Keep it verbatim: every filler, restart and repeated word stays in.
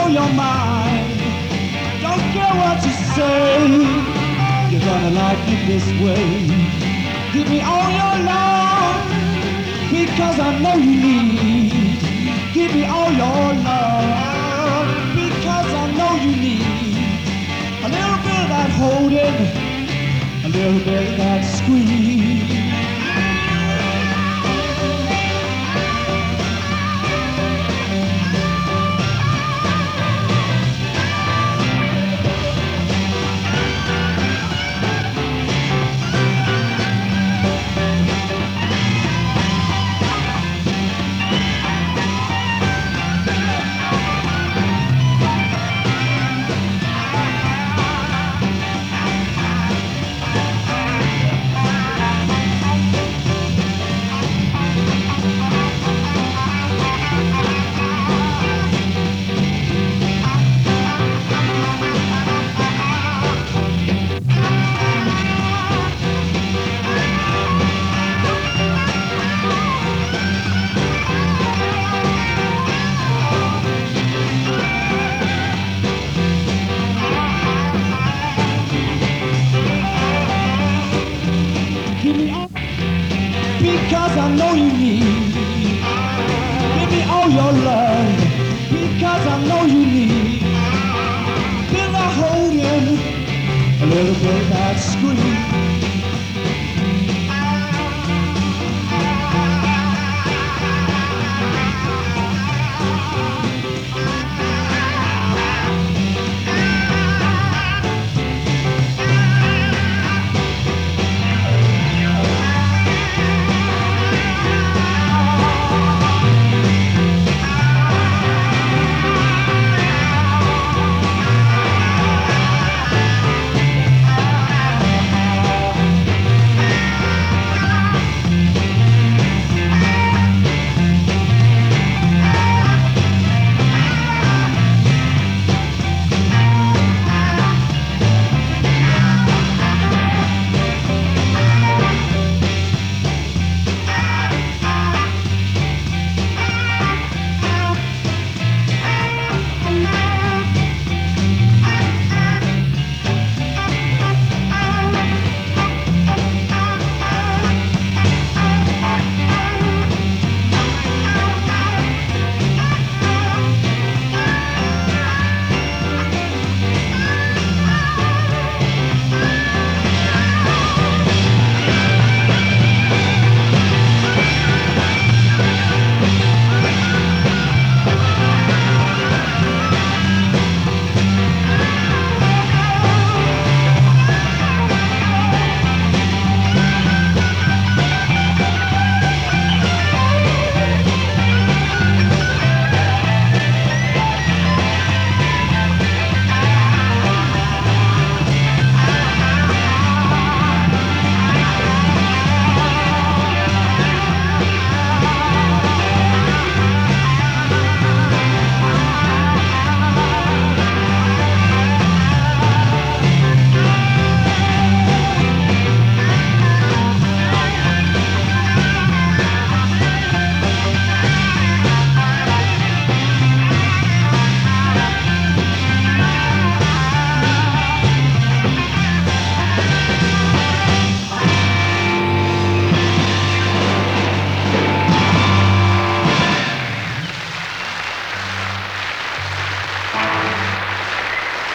on your mind. Don't care what you say, you're gonna like it this way. Give me all your love, because I know you need. Give me all your love, because I know you need. A little bit of that holding, a little bit of that squeeze. Give me all, because I know you need. Give me all your love, because I know you need. Till I hold in a little bit of that scream.